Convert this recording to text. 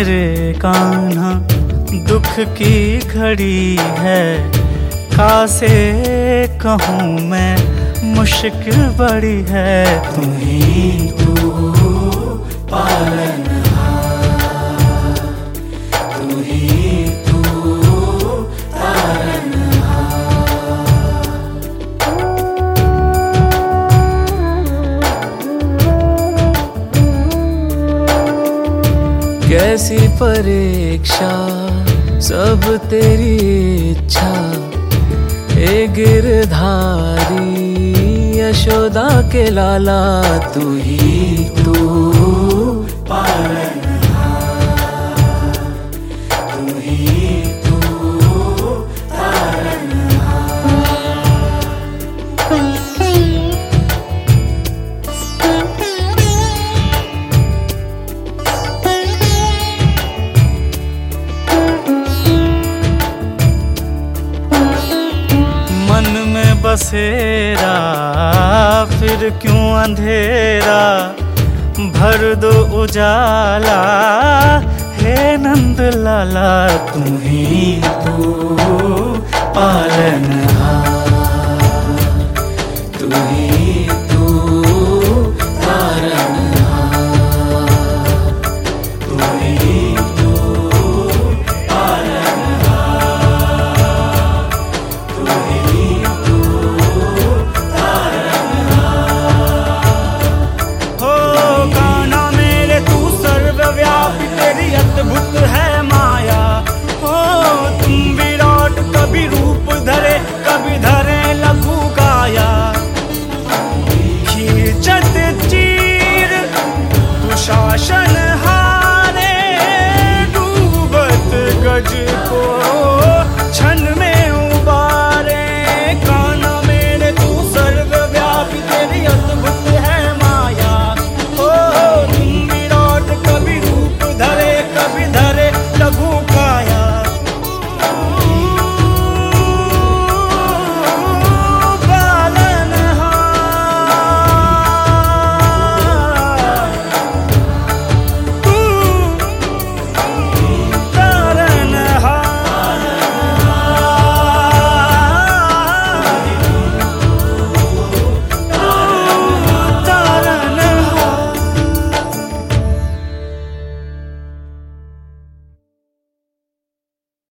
मेरे कान्हा दुख की घड़ी है, कासे कहूँ मैं मुश्किल बड़ी है। तू ही तू पालनहार, तू ही तू तारनहार। कैसी परीक्षा सब तेरी इच्छा, ए गिरधारी यशोदा के लाला। तू ही तू पालनहार, तू ही तू मन में बसेरा फिर क्यों अंधेरा, भर दो उजाला हे नंद लाला। तू ही तू पालनहार, तू ही